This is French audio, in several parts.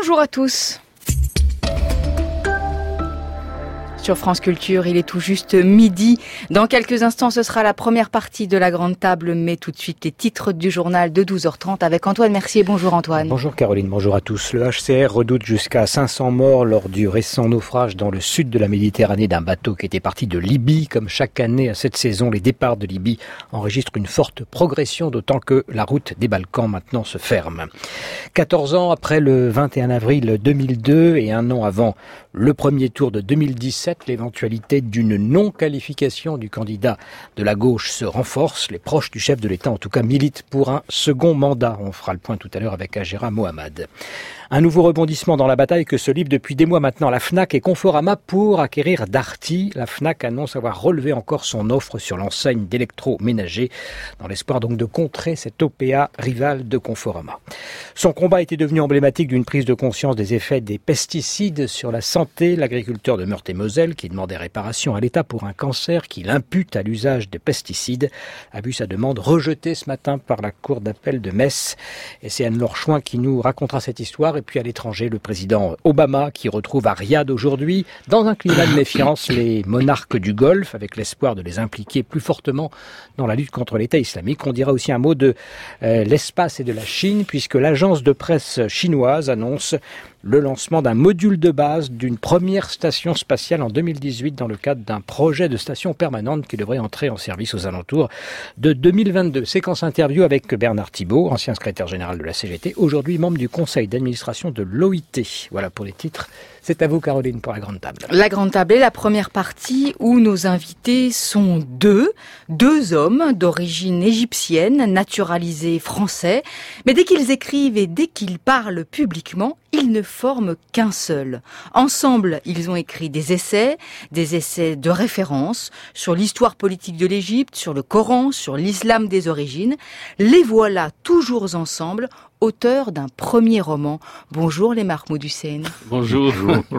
Bonjour à tous. Sur France Culture, il est tout juste midi. Dans quelques instants, ce sera la première partie de la grande table, mais tout de suite les titres du journal de 12h30 avec Antoine Mercier. Bonjour Antoine. Bonjour Caroline, bonjour à tous. Le HCR redoute jusqu'à 500 morts lors du récent naufrage dans le sud de la Méditerranée d'un bateau qui était parti de Libye. Comme chaque année à cette saison, les départs de Libye enregistrent une forte progression, d'autant que la route des Balkans maintenant se ferme. 14 ans après le 21 avril 2002 et un an avant le premier tour de 2017, l'éventualité d'une non-qualification du candidat de la gauche se renforce. Les proches du chef de l'État, en tout cas, militent pour un second mandat. On fera le point tout à l'heure avec Agera Mohamed. Un nouveau rebondissement dans la bataille que se livrent depuis des mois maintenant la Fnac et Conforama pour acquérir Darty. La Fnac annonce avoir relevé encore son offre sur l'enseigne d'électroménager dans l'espoir donc de contrer cette OPA rivale de Conforama. Son combat était devenu emblématique d'une prise de conscience des effets des pesticides sur la santé. L'agriculteur de Meurthe-et-Moselle, qui demandait réparation à l'État pour un cancer qu'il impute à l'usage de pesticides, a vu sa demande rejetée ce matin par la Cour d'appel de Metz. Et c'est Anne-Laure Chouin qui nous racontera cette histoire. Et puis à l'étranger, le président Obama qui retrouve à Riyad aujourd'hui, dans un climat de méfiance, les monarques du Golfe, avec l'espoir de les impliquer plus fortement dans la lutte contre l'État islamique. On dira aussi un mot de l'espace et de la Chine, puisque l'agence de presse chinoise annonce le lancement d'un module de base d'une première station spatiale en 2018 dans le cadre d'un projet de station permanente qui devrait entrer en service aux alentours de 2022. Séquence interview avec Bernard Thibault, ancien secrétaire général de la CGT, aujourd'hui membre du conseil d'administration de l'OIT. Voilà pour les titres. C'est à vous Caroline pour la grande table. La grande table est la première partie où nos invités sont deux hommes d'origine égyptienne, naturalisés français. Mais dès qu'ils écrivent et dès qu'ils parlent publiquement, ils ne forment qu'un seul. Ensemble, ils ont écrit des essais de référence sur l'histoire politique de l'Égypte, sur le Coran, sur l'islam des origines. Les voilà toujours ensemble, auteurs d'un premier roman. Bonjour les Mahmoud Hussein. Bonjour.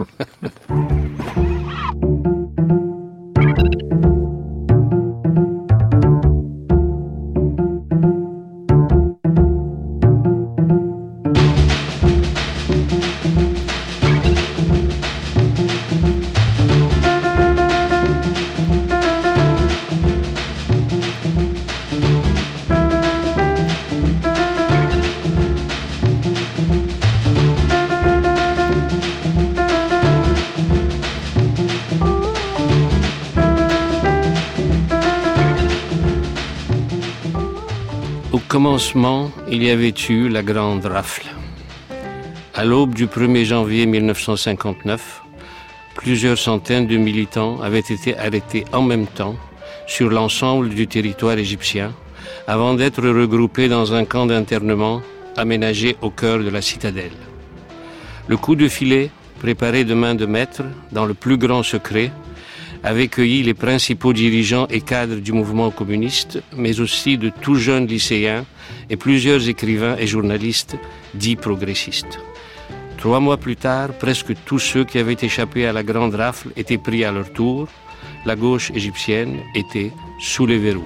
Au commencement, il y avait eu la grande rafle. À l'aube du 1er janvier 1959, plusieurs centaines de militants avaient été arrêtés en même temps sur l'ensemble du territoire égyptien avant d'être regroupés dans un camp d'internement aménagé au cœur de la citadelle. Le coup de filet, préparé de main de maître dans le plus grand secret, avait cueilli les principaux dirigeants et cadres du mouvement communiste, mais aussi de tout jeunes lycéens et plusieurs écrivains et journalistes dits progressistes. 3 mois plus tard, presque tous ceux qui avaient échappé à la grande rafle étaient pris à leur tour. La gauche égyptienne était sous les verrous.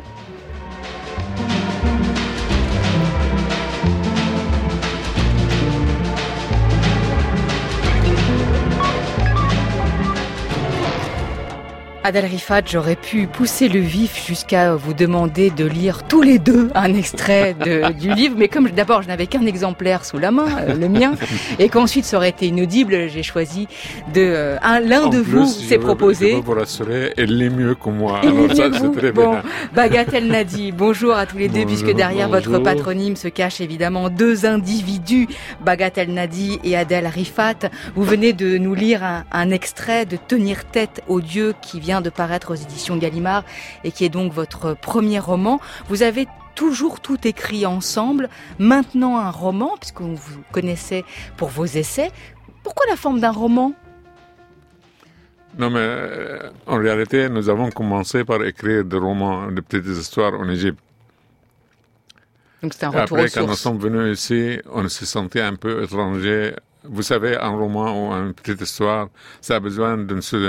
Adel Rifat, j'aurais pu pousser le vif jusqu'à vous demander de lire tous les deux un extrait du livre, mais comme d'abord je n'avais qu'un exemplaire sous la main, le mien, et qu'ensuite ça aurait été inaudible, j'ai choisi l'un de vous s'est proposé. Je peux vous rassurer, elle lit mieux que moi. Alors ça, c'est très bien. Bagat El Nadi, bonjour à tous les deux, puisque derrière votre patronyme se cachent évidemment deux individus, Bagat El Nadi et Adel Rifat. Vous venez de nous lire un extrait de Tenir tête aux dieux qui vient de paraître aux éditions Gallimard et qui est donc votre premier roman. Vous avez toujours tout écrit ensemble, maintenant un roman, puisqu'on vous connaissait pour vos essais. Pourquoi la forme d'un roman ? Non, mais en réalité, nous avons commencé par écrire des romans, des petites histoires en Égypte. Donc c'est un retour aux sources. Après, quand nous sommes venus ici, on se sentait un peu étranger. Vous savez, un roman ou une petite histoire, ça a besoin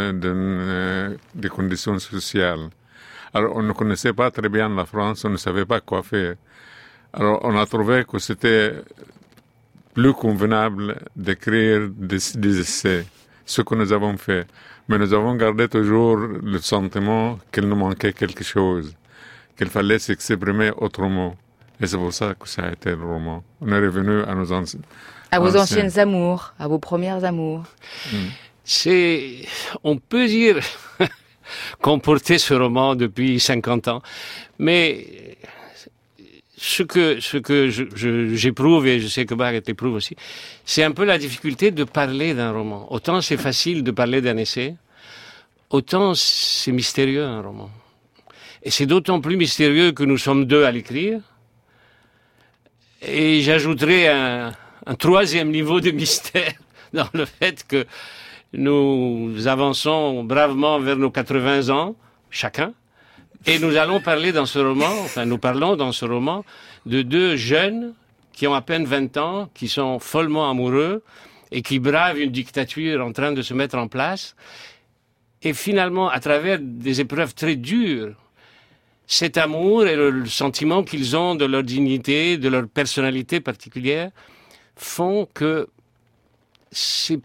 de conditions sociales. Alors, on ne connaissait pas très bien la France, on ne savait pas quoi faire. Alors, on a trouvé que c'était plus convenable d'écrire des essais, ce que nous avons fait. Mais nous avons gardé toujours le sentiment qu'il nous manquait quelque chose, qu'il fallait s'exprimer autrement. Et c'est pour ça que ça a été le roman. On est revenu à nos à vos anciennes amours, à vos premières amours. On peut dire qu'on portait ce roman depuis 50 ans, mais ce que j'éprouve, et je sais que Barrett l'éprouve aussi, c'est un peu la difficulté de parler d'un roman. Autant c'est facile de parler d'un essai, autant c'est mystérieux un roman. Et c'est d'autant plus mystérieux que nous sommes deux à l'écrire. Et j'ajouterais un troisième niveau de mystère dans le fait que nous avançons bravement vers nos 80 ans, chacun, et nous allons parler dans ce roman, nous parlons dans ce roman de deux jeunes qui ont à peine 20 ans, qui sont follement amoureux et qui bravent une dictature en train de se mettre en place. Et finalement, à travers des épreuves très dures, cet amour et le sentiment qu'ils ont de leur dignité, de leur personnalité particulière, font que c'est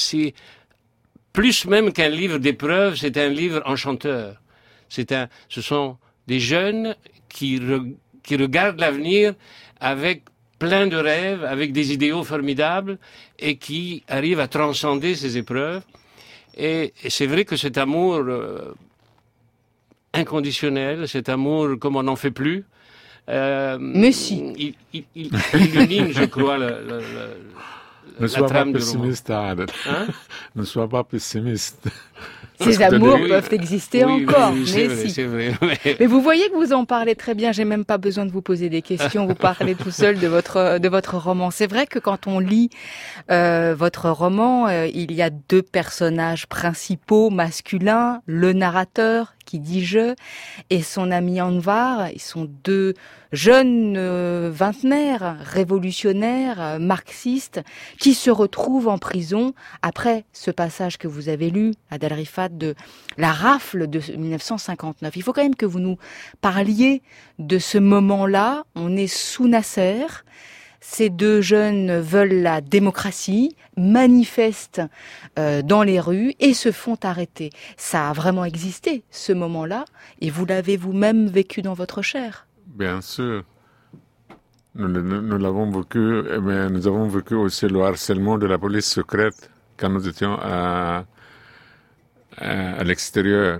plus même qu'un livre d'épreuves, c'est un livre enchanteur. Ce sont des jeunes qui regardent l'avenir avec plein de rêves, avec des idéaux formidables et qui arrivent à transcender ces épreuves. Et c'est vrai que cet amour inconditionnel, cet amour comme on n'en fait plus, mais si. Il illumine, je crois, ne sois pas pessimiste, Adel. Ne sois pas pessimiste. Ces amours peuvent exister encore, oui, mais vrai, si. C'est vrai. Mais vous voyez que vous en parlez très bien, j'ai même pas besoin de vous poser des questions, vous parlez tout seul de votre roman. C'est vrai que quand on lit votre roman, il y a deux personnages principaux masculins, le narrateur qui dit je et son ami Anvar. Ils sont deux jeunes vingtenaires, révolutionnaires, marxistes, qui se retrouvent en prison après ce passage que vous avez lu, Adel Rifat, de la rafle de 1959. Il faut quand même que vous nous parliez de ce moment-là. On est sous Nasser. Ces deux jeunes veulent la démocratie, manifestent dans les rues et se font arrêter. Ça a vraiment existé, ce moment-là, et vous l'avez vous-même vécu dans votre chair. Bien sûr. Nous l'avons vécu, mais nous avons vécu aussi le harcèlement de la police secrète quand nous étions à l'extérieur.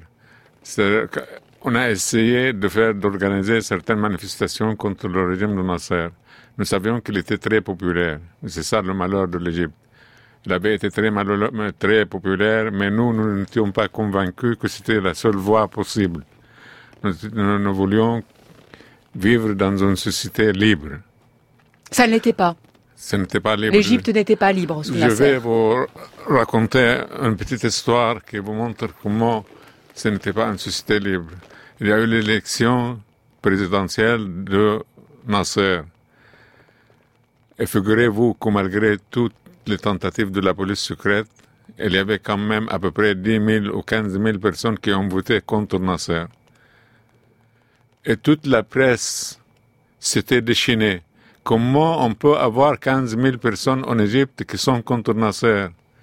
On a essayé d'organiser certaines manifestations contre le régime de Nasser. Nous savions qu'il était très populaire. C'est ça le malheur de l'Égypte. Il avait été très populaire, mais nous n'étions pas convaincus que c'était la seule voie possible. Nous voulions vivre dans une société libre. Ça ne l'était pas. Ça n'était pas libre. L'Égypte n'était pas libre sous Nasser. Je vais vous raconter une petite histoire qui vous montre comment ce n'était pas une société libre. Il y a eu l'élection présidentielle de Nasser. Et figurez-vous que malgré toutes les tentatives de la police secrète, il y avait quand même à peu près 10 000 ou 15 000 personnes qui ont voté contre Nasser. Et toute la presse s'était déchaînée. Comment on peut avoir 15 000 personnes en Égypte qui sont contre Nasser?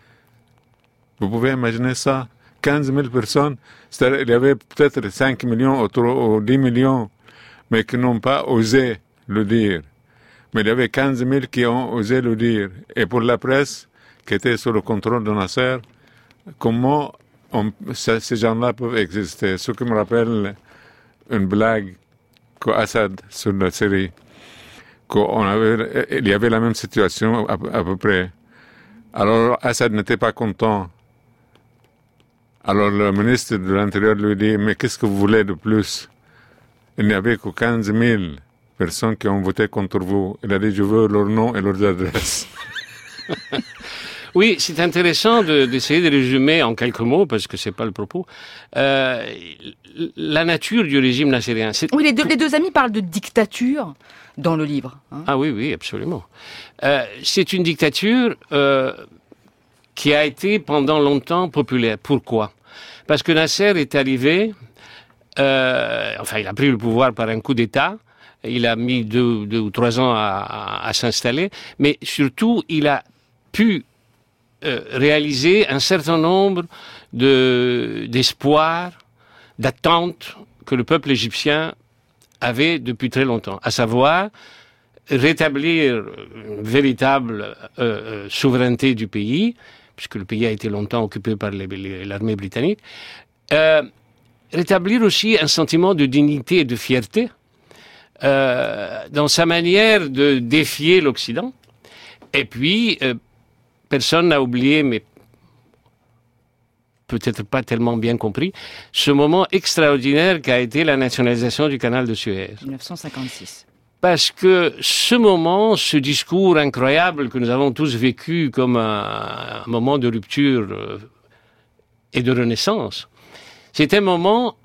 Vous pouvez imaginer ça? 15 000 personnes, c'est-à-dire il y avait peut-être 5 millions ou 10 millions, mais qui n'ont pas osé le dire. Mais il y avait 15 000 qui ont osé le dire. Et pour la presse, qui était sous le contrôle de Nasser, comment ces gens-là peuvent exister? Ce qui me rappelle une blague qu'Assad sur la série, il y avait la même situation à peu près. Alors Assad n'était pas content. Alors le ministre de l'Intérieur lui dit, mais qu'est-ce que vous voulez de plus? Il n'y avait que 15 000 personnes qui ont voté contre vous. Il a dit, je veux leur nom et leurs adresses. Oui, c'est intéressant d'essayer de résumer en quelques mots, parce que c'est pas le propos, la nature du régime nassérien. Oui, les deux amis parlent de dictature dans le livre. Ah oui, absolument. C'est une dictature qui a été pendant longtemps populaire. Pourquoi? Parce que Nasser est arrivé, il a pris le pouvoir par un coup d'État, Il a mis 2 ou 3 ans à s'installer, mais surtout, il a pu réaliser un certain nombre d'espoirs, d'attentes que le peuple égyptien avait depuis très longtemps, à savoir rétablir une véritable souveraineté du pays, puisque le pays a été longtemps occupé par l'armée britannique, rétablir aussi un sentiment de dignité et de fierté dans sa manière de défier l'Occident. Et puis, personne n'a oublié, mais peut-être pas tellement bien compris, ce moment extraordinaire qu'a été la nationalisation du canal de Suez. 1956. Parce que ce moment, ce discours incroyable que nous avons tous vécu comme un moment de rupture et de renaissance, c'est un moment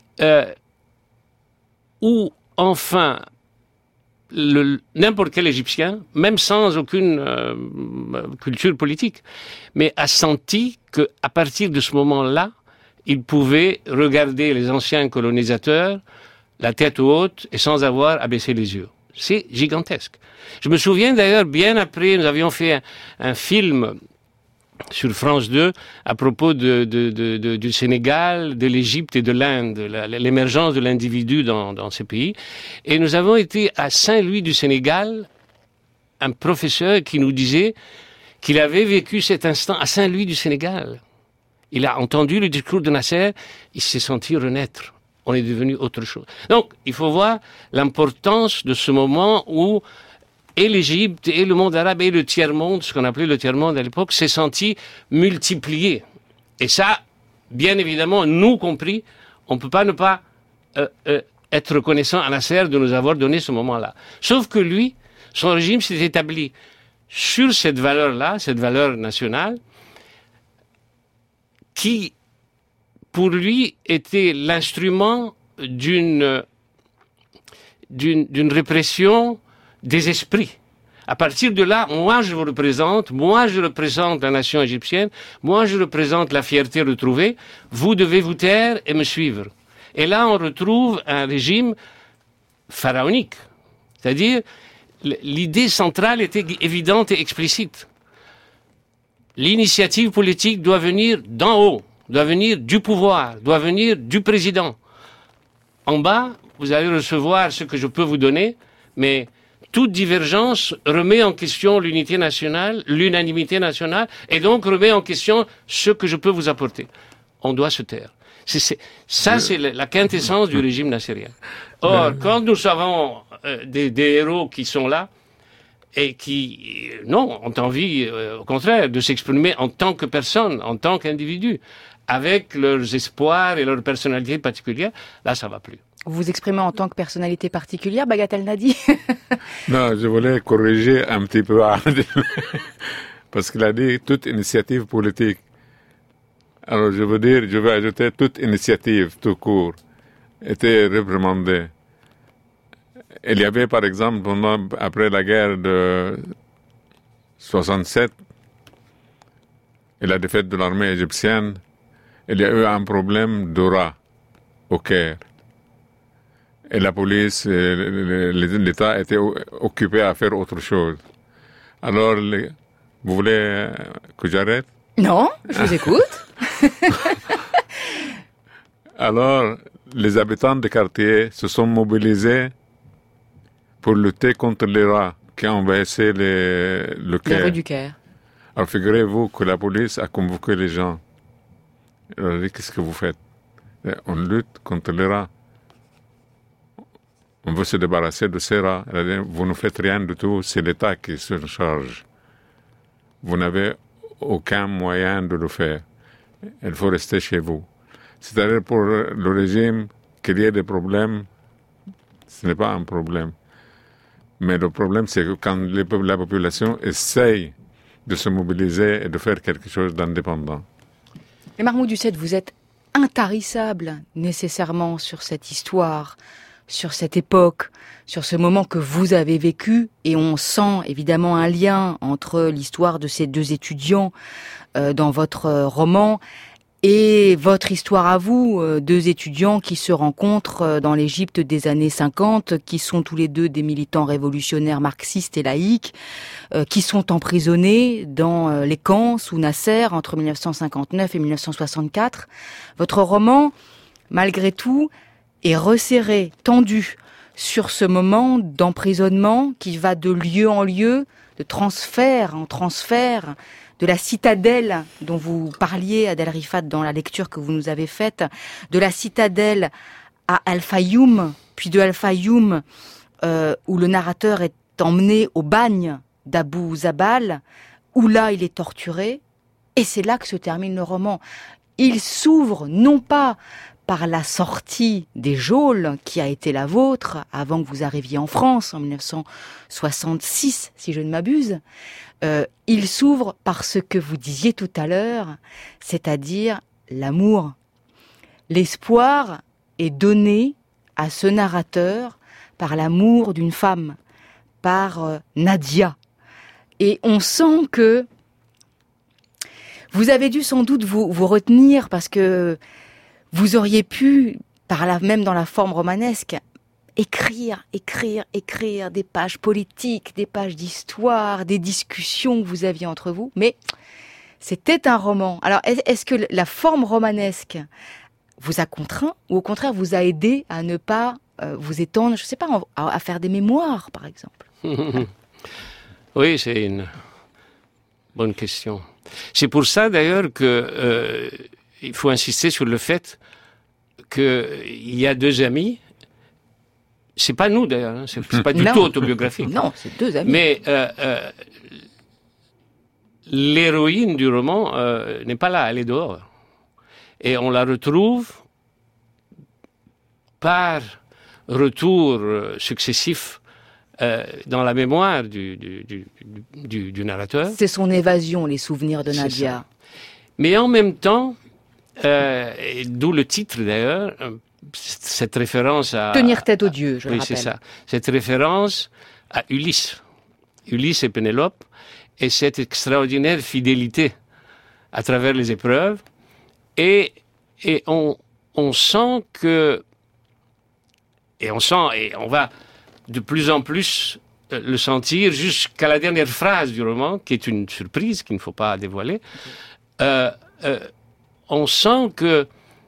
où, enfin, n'importe quel Égyptien, même sans aucune culture politique, mais a senti qu'à partir de ce moment-là, il pouvait regarder les anciens colonisateurs la tête haute et sans avoir à baisser les yeux. C'est gigantesque. Je me souviens d'ailleurs, bien après, nous avions fait un film sur France 2 à propos du Sénégal, de l'Égypte et de l'Inde, l'émergence de l'individu dans ces pays. Et nous avons été à Saint-Louis du Sénégal, un professeur qui nous disait qu'il avait vécu cet instant à Saint-Louis du Sénégal. Il a entendu le discours de Nasser, il s'est senti renaître. On est devenu autre chose. Donc, il faut voir l'importance de ce moment où et l'Égypte, et le monde arabe, et le tiers-monde, ce qu'on appelait le tiers-monde à l'époque, s'est senti multiplié. Et ça, bien évidemment, nous compris, on ne peut pas ne pas être reconnaissant à Nasser de nous avoir donné ce moment-là. Sauf que lui, son régime s'est établi sur cette valeur-là, cette valeur nationale, qui, pour lui, était l'instrument d'une répression des esprits. À partir de là, moi je représente la nation égyptienne, moi je représente la fierté retrouvée, vous devez vous taire et me suivre. Et là, on retrouve un régime pharaonique. C'est-à-dire, l'idée centrale était évidente et explicite. L'initiative politique doit venir d'en haut, doit venir du pouvoir, doit venir du président. En bas, vous allez recevoir ce que je peux vous donner, mais toute divergence remet en question l'unité nationale, l'unanimité nationale, et donc remet en question ce que je peux vous apporter. On doit se taire. C'est la quintessence du régime nassérien. Or, quand nous avons des héros qui sont là, et qui, non, ont envie, au contraire, de s'exprimer en tant que personne, en tant qu'individu, avec leurs espoirs et leur personnalité particulière, là, ça va plus. Vous vous exprimez en tant que personnalité particulière, Bagat El-Nadi? Non, je voulais corriger un petit peu Adel, parce qu'il a dit toute initiative politique. Alors, je veux ajouter toute initiative, tout court, était réprimandée. Il y avait, par exemple, après la guerre de 67 et la défaite de l'armée égyptienne, il y a eu un problème d'aura au Caire. Et la police, l'État était occupé à faire autre chose. Alors, vous voulez que j'arrête? Non, je vous écoute. Alors, les habitants des quartiers se sont mobilisés pour lutter contre les rats qui envahissaient le Caire. La rue du Caire. Alors, figurez-vous que la police a convoqué les gens. Elle a dit, qu'est-ce que vous faites? On lutte contre les rats. On veut se débarrasser de ces rats. Elle a dit, vous ne faites rien du tout, c'est l'État qui se charge. Vous n'avez aucun moyen de le faire. Il faut rester chez vous. C'est-à-dire pour le régime, qu'il y ait des problèmes, ce n'est pas un problème. Mais le problème, c'est que quand la population essaye de se mobiliser et de faire quelque chose d'indépendant. Mais Mahmoud Hussein, vous êtes intarissable nécessairement sur cette histoire, sur cette époque, sur ce moment que vous avez vécu, et on sent évidemment un lien entre l'histoire de ces deux étudiants dans votre roman Et votre histoire à vous, deux étudiants qui se rencontrent dans l'Égypte des années 50, qui sont tous les deux des militants révolutionnaires marxistes et laïcs, qui sont emprisonnés dans les camps sous Nasser entre 1959 et 1964. Votre roman, malgré tout, est resserré, tendu sur ce moment d'emprisonnement qui va de lieu en lieu, de transfert en transfert, de la citadelle dont vous parliez, Adel Rifat, dans la lecture que vous nous avez faite, de la citadelle à Al-Fayoum, puis de Al-Fayoum, où le narrateur est emmené au bagne d'Abou Zabal, où là il est torturé, et c'est là que se termine le roman. Il s'ouvre non pas par la sortie des geôles qui a été la vôtre avant que vous arriviez en France en 1966, si je ne m'abuse. Il s'ouvre par ce que vous disiez tout à l'heure, c'est-à-dire l'amour. L'espoir est donné à ce narrateur par l'amour d'une femme, par Nadia. Et on sent que vous avez dû sans doute vous retenir parce que vous auriez pu, même dans la forme romanesque, écrire des pages politiques, des pages d'histoire, des discussions que vous aviez entre vous, mais c'était un roman. Alors, est-ce que la forme romanesque vous a contraint ou au contraire vous a aidé à ne pas vous étendre, je ne sais pas, à faire des mémoires, par exemple? Oui, c'est une bonne question. C'est pour ça, d'ailleurs, que il faut insister sur le fait qu'il y a deux amis. C'est pas nous d'ailleurs, hein. C'est pas du tout autobiographique. Non, c'est deux amis. Mais l'héroïne du roman n'est pas là, elle est dehors. Et on la retrouve par retour successif dans la mémoire du narrateur. C'est son évasion, les souvenirs de Nadia. Mais en même temps, d'où le titre d'ailleurs, cette référence à... Tenir tête aux dieux, je le rappelle. Oui, c'est ça. Cette référence à Ulysse. Ulysse et Pénélope, et cette extraordinaire fidélité à travers les épreuves. Et on sent que... Et on va de plus en plus le sentir jusqu'à la dernière phrase du roman, qui est une surprise qu'il ne faut pas dévoiler. On sent que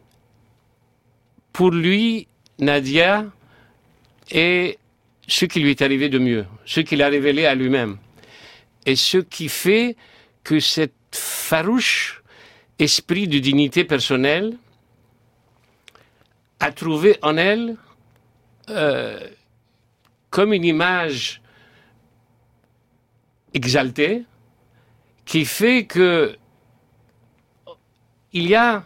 pour lui, Nadia est ce qui lui est arrivé de mieux, ce qu'il a révélé à lui-même. Et ce qui fait que cet farouche esprit de dignité personnelle a trouvé en elle comme une image exaltée qui fait que il y a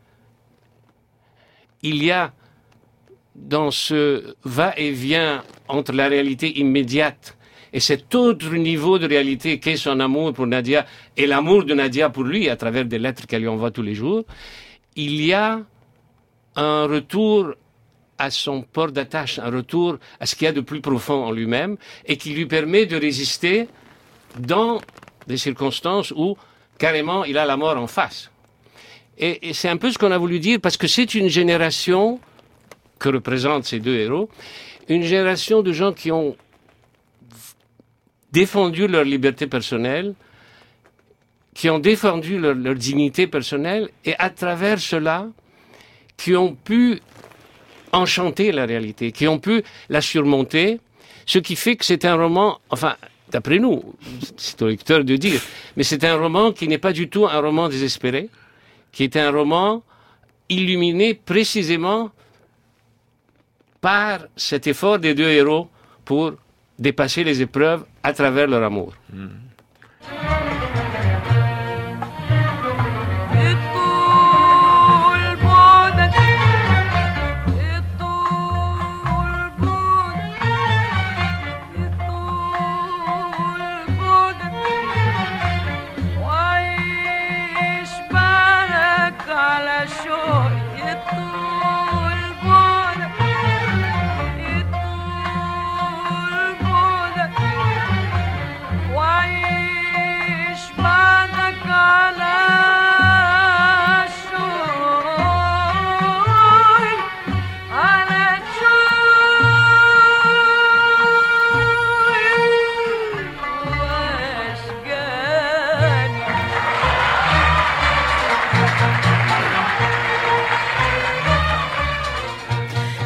dans ce va-et-vient entre la réalité immédiate et cet autre niveau de réalité qu'est son amour pour Nadia et l'amour de Nadia pour lui à travers des lettres qu'elle lui envoie tous les jours, il y a un retour à son port d'attache, un retour à ce qu'il y a de plus profond en lui-même et qui lui permet de résister dans des circonstances où carrément il a la mort en face. Et c'est un peu ce qu'on a voulu dire, parce que c'est une génération que représentent ces deux héros, une génération de gens qui ont défendu leur liberté personnelle, qui ont défendu leur dignité personnelle, et à travers cela, qui ont pu enchanter la réalité, qui ont pu la surmonter, ce qui fait que c'est un roman, enfin, d'après nous, c'est au lecteur de dire, mais c'est un roman qui n'est pas du tout un roman désespéré, qui est un roman illuminé précisément par cet effort des deux héros pour dépasser les épreuves à travers leur amour. Why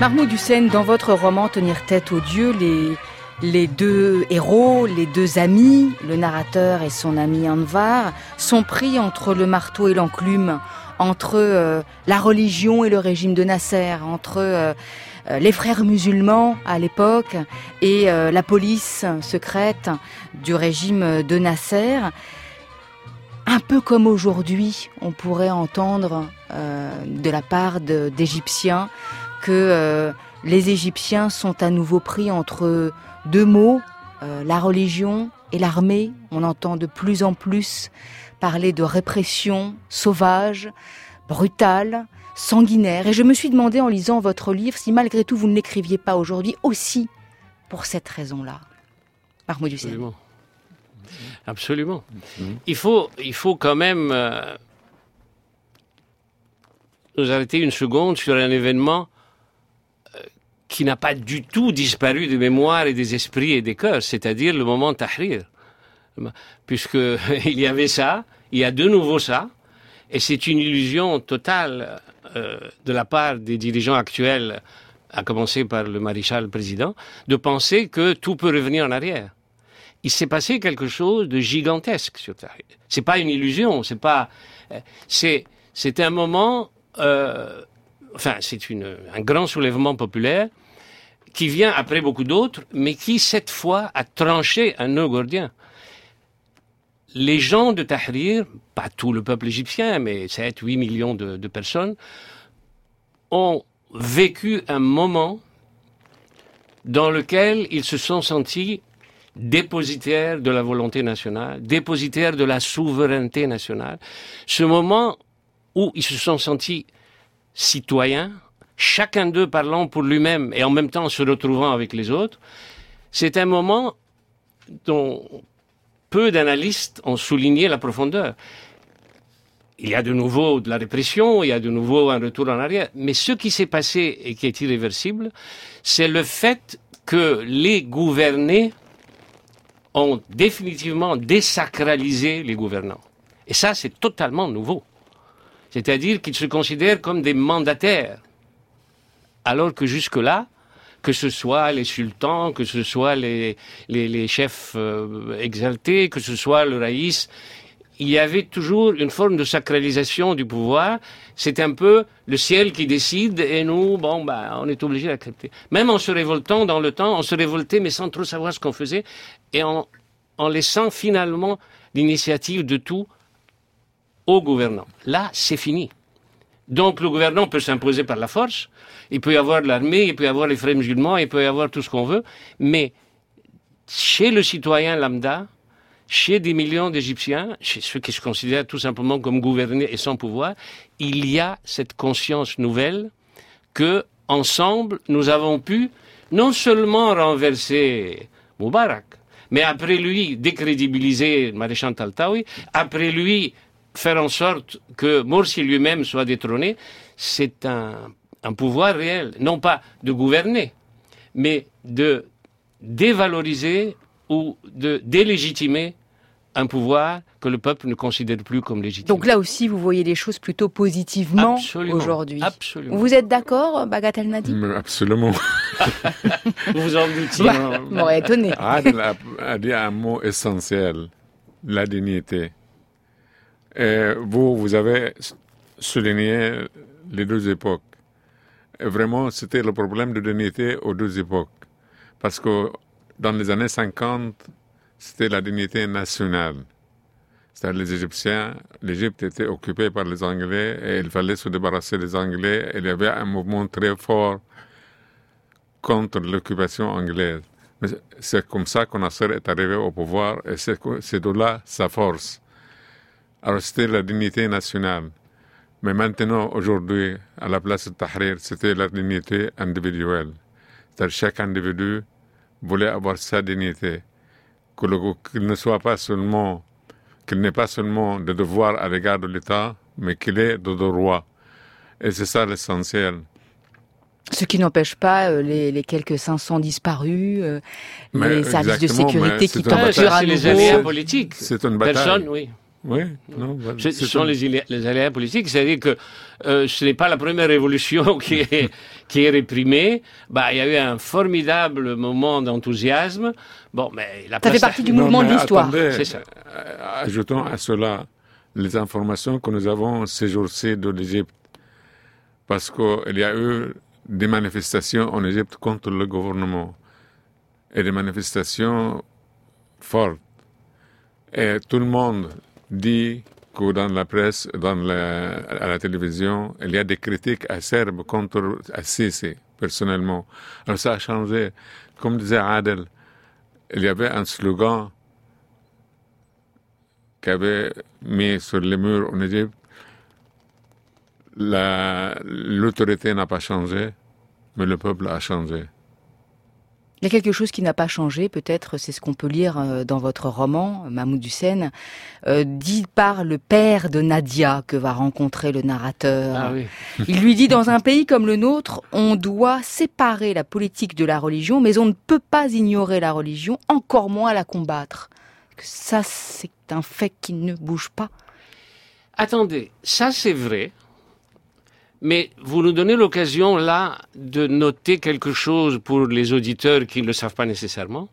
Mahmoud Hussein, dans votre roman Tenir tête aux dieux, les deux héros, les deux amis, le narrateur et son ami Anvar, sont pris entre le marteau et l'enclume, entre la religion et le régime de Nasser, entre les frères musulmans à l'époque et la police secrète du régime de Nasser. Un peu comme aujourd'hui, on pourrait entendre de la part d'Égyptiens que les Égyptiens sont à nouveau pris entre deux mots, la religion et l'armée. On entend de plus en plus parler de répression sauvage, brutale, sanguinaire. Et je me suis demandé en lisant votre livre si malgré tout vous ne l'écriviez pas aujourd'hui aussi pour cette raison-là. Mahmoud Hussein. Absolument. Absolument. Il faut quand même nous arrêter une seconde sur un événement qui n'a pas du tout disparu des mémoires et des esprits et des cœurs, c'est-à-dire le moment Tahrir. Puisqu'il y avait ça, il y a de nouveau ça, et c'est une illusion totale de la part des dirigeants actuels, à commencer par le maréchal président, de penser que tout peut revenir en arrière. Il s'est passé quelque chose de gigantesque sur Tahrir. C'est pas une illusion, c'est un moment, c'est un grand soulèvement populaire qui vient après beaucoup d'autres, mais qui cette fois a tranché un nœud gordien. Les gens de Tahrir, pas tout le peuple égyptien, mais 7-8 millions de personnes, ont vécu un moment dans lequel ils se sont sentis dépositaires de la volonté nationale, dépositaires de la souveraineté nationale. Ce moment où ils se sont sentis citoyens, chacun d'eux parlant pour lui-même et en même temps se retrouvant avec les autres, c'est un moment dont peu d'analystes ont souligné la profondeur. Il y a de nouveau de la répression, il y a de nouveau un retour en arrière, mais ce qui s'est passé et qui est irréversible, c'est le fait que les gouvernés ont définitivement désacralisé les gouvernants. Et ça, c'est totalement nouveau. C'est-à-dire qu'ils se considèrent comme des mandataires. Alors que jusque-là, que ce soit les sultans, que ce soit les chefs exaltés, que ce soit le raïs, il y avait toujours une forme de sacralisation du pouvoir. C'est un peu le ciel qui décide et nous, on est obligé d'accepter. Même en se révoltant dans le temps, on se révoltait mais sans trop savoir ce qu'on faisait et en laissant finalement l'initiative de tout au gouvernant. Là, c'est fini. Donc le gouvernant peut s'imposer par la force, il peut y avoir l'armée, il peut y avoir les frères musulmans, il peut y avoir tout ce qu'on veut, mais chez le citoyen lambda, chez des millions d'Égyptiens, chez ceux qui se considèrent tout simplement comme gouvernés et sans pouvoir, il y a cette conscience nouvelle que, ensemble, nous avons pu non seulement renverser Moubarak, mais après lui décrédibiliser le maréchal Taltaoui, après lui faire en sorte que Morsi lui-même soit détrôné, c'est un pouvoir réel, non pas de gouverner, mais de dévaloriser ou de délégitimer un pouvoir que le peuple ne considère plus comme légitime. Donc là aussi, vous voyez les choses plutôt positivement aujourd'hui. Absolument. Vous êtes d'accord, Bagat El Nadi? Absolument. Vous en doutiez. M'aurait étonné. Adel a dit un mot essentiel, la dignité. Et vous avez souligné les deux époques. Et vraiment, c'était le problème de dignité aux deux époques. Parce que dans les années 50, c'était la dignité nationale. C'est-à-dire les Égyptiens, l'Égypte était occupée par les Anglais et il fallait se débarrasser des Anglais. Il y avait un mouvement très fort contre l'occupation anglaise. Mais c'est comme ça que Nasser est arrivé au pouvoir et c'est de là sa force. Alors c'était la dignité nationale. Mais maintenant, aujourd'hui, à la place de Tahrir, c'était la dignité individuelle. C'est-à-dire chaque individu voulait avoir sa dignité. Qu'il n'ait pas seulement de devoir à l'égard de l'État, mais qu'il ait de droits. Et c'est ça l'essentiel. Ce qui n'empêche pas les quelques 500 disparus, les services de sécurité qui tombent sur un les nouveau. aléas politiques. C'est une bataille. Personne, oui. Oui, non, ce sont les aléas politiques, c'est-à-dire que ce n'est pas la première révolution qui est réprimée. Il y a eu un formidable moment d'enthousiasme. Mais ça fait partie du mouvement de l'histoire. Attendez, c'est ça. Ajoutons à cela les informations que nous avons ces jours-ci de l'Égypte, parce qu'il y a eu des manifestations en Égypte contre le gouvernement, et des manifestations fortes. Et tout le monde dit que dans la presse, à la télévision, il y a des critiques acerbes contre Sisi, personnellement. Alors ça a changé. Comme disait Adel, il y avait un slogan qu'avait mis sur les murs en Égypte: l'autorité n'a pas changé, mais le peuple a changé. Il y a quelque chose qui n'a pas changé, peut-être, c'est ce qu'on peut lire dans votre roman, Mahmoud Hussein, dit par le père de Nadia que va rencontrer le narrateur. Ah oui. Il lui dit, dans un pays comme le nôtre, on doit séparer la politique de la religion, mais on ne peut pas ignorer la religion, encore moins la combattre. Ça, c'est un fait qui ne bouge pas. Attendez, ça c'est vrai. Mais vous nous donnez l'occasion, là, de noter quelque chose pour les auditeurs qui ne le savent pas nécessairement.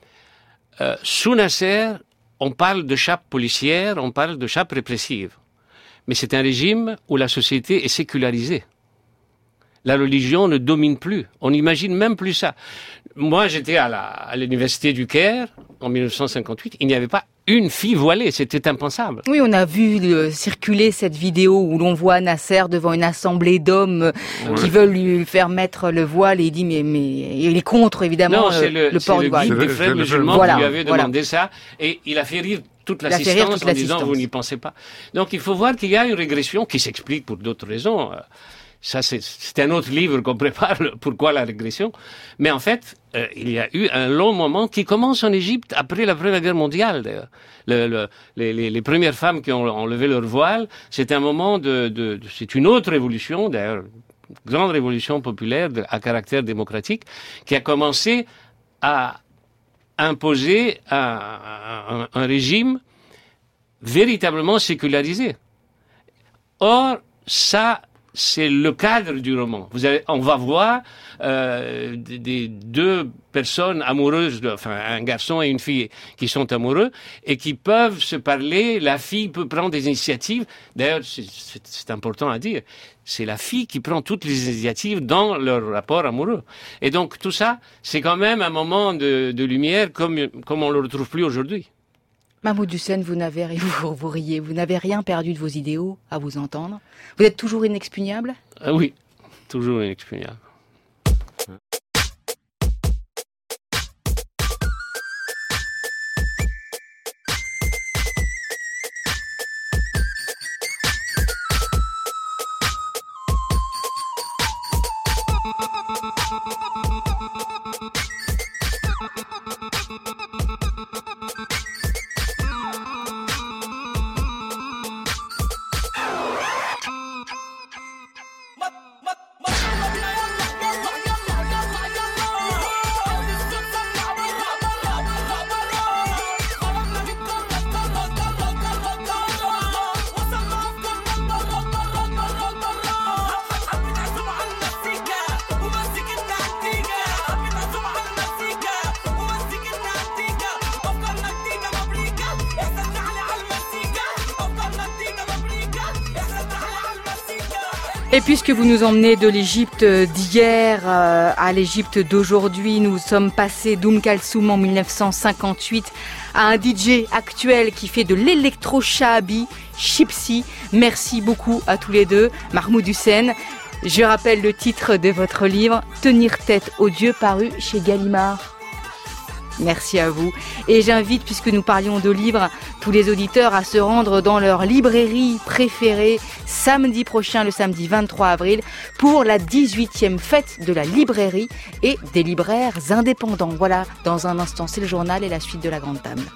Sous Nasser, on parle de chape policière, on parle de chape répressive. Mais c'est un régime où la société est sécularisée. La religion ne domine plus. On n'imagine même plus ça. Moi, j'étais à l'université du Caire, en 1958. Il n'y avait pas une fille voilée, c'était impensable. Oui, on a vu circuler cette vidéo où l'on voit Nasser devant une assemblée d'hommes qui veulent lui faire mettre le voile, et il dit mais il est contre évidemment le port du voile. C'est le guide des frères musulmans qui lui avait demandé ça, et il a fait rire toute l'assistance en disant vous n'y pensez pas. Donc il faut voir qu'il y a une régression qui s'explique pour d'autres raisons. Ça, c'est un autre livre qu'on prépare, pourquoi la régression. Mais en fait, il y a eu un long moment qui commence en Égypte après la Première Guerre mondiale, d'ailleurs. Les premières femmes qui ont levé leur voile, c'est un moment c'est une autre révolution, d'ailleurs, grande révolution populaire à caractère démocratique, qui a commencé à imposer un régime véritablement sécularisé. Or, ça, c'est le cadre du roman. On va voir des deux personnes amoureuses, un garçon et une fille qui sont amoureux et qui peuvent se parler. La fille peut prendre des initiatives. D'ailleurs, c'est important à dire. C'est la fille qui prend toutes les initiatives dans leur rapport amoureux. Et donc tout ça, c'est quand même un moment de lumière comme on le retrouve plus aujourd'hui. Mahmoud Hussein, vous riez, vous n'avez rien perdu de vos idéaux, à vous entendre. Vous êtes toujours inexpugnable ? Oui, toujours inexpugnable. Et puisque vous nous emmenez de l'Égypte d'hier à l'Égypte d'aujourd'hui, nous sommes passés d'Kalsoum en 1958 à un DJ actuel qui fait de l'électro-shahabi, Chipsy. Merci beaucoup à tous les deux. Mahmoud Hussein, je rappelle le titre de votre livre, Tenir tête aux dieux, paru chez Gallimard. Merci à vous. Et j'invite, puisque nous parlions de livres, tous les auditeurs à se rendre dans leur librairie préférée samedi prochain, le samedi 23 avril, pour la 18e fête de la librairie et des libraires indépendants. Voilà, dans un instant, c'est le journal et la suite de la Grande Table.